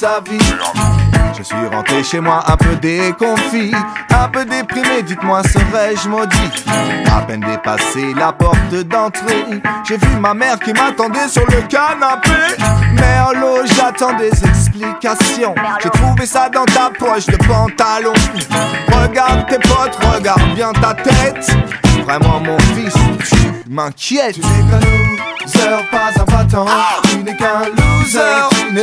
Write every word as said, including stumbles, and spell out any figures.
sa vie. Je suis rentré chez moi un peu déconfit, un peu déprimé, dites-moi serais-je maudit. À peine dépassé la porte d'entrée, j'ai vu ma mère qui m'attendait sur le canapé. Merlot, j'attends des explications. J'ai trouvé ça dans ta poche de pantalon. Regarde tes potes, regarde bien ta tête. Vraiment mon fils, tu m'inquiètes. Tu n'es qu'un loser, pas un battant. Tu n'es qu'un loser, tu n'es